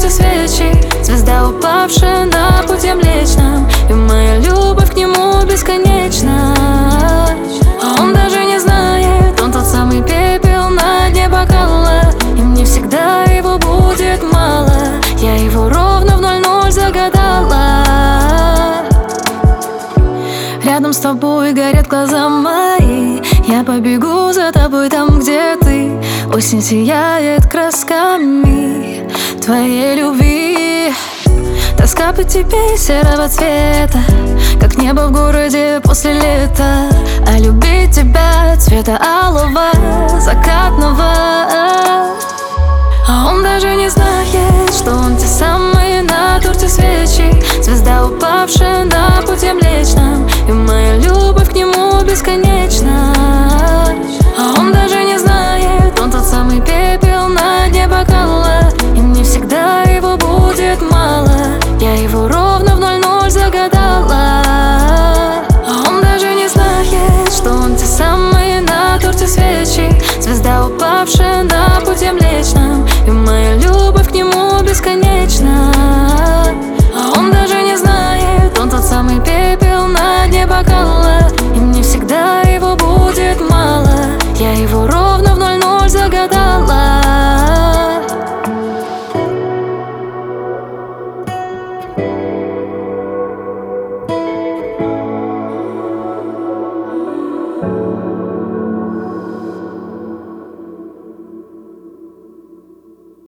свечи, звезда, упавшая на пути Млечном, и моя любовь к нему бесконечна. А он даже не знает, он тот самый пепел на дне бокала, и мне всегда его будет мало. Я его ровно в 00 загадала. Рядом с тобой горят глаза мои, я побегу за тобой там, где ты. Осень сияет красками твоей любви. Тоска по тебе серого цвета, как небо в городе после лета. А любить тебя цвета алого, закатного. А он даже не знает, что он те самые на торте свечи, звезда, упавшая на пути Млечном, и моя любовь к нему бесконечна. А он даже не знает, он тот самый пепел на дне бокала, и мне всегда его будет мало. Я его ровно в 00 загадала. А он даже не знает, что он те самые на торте свечи, звезда, упавшая на пути Млечном, и моя любовь к нему бесконечна. А он даже не знает, он тот самый пепел на дне бокала, и мне всегда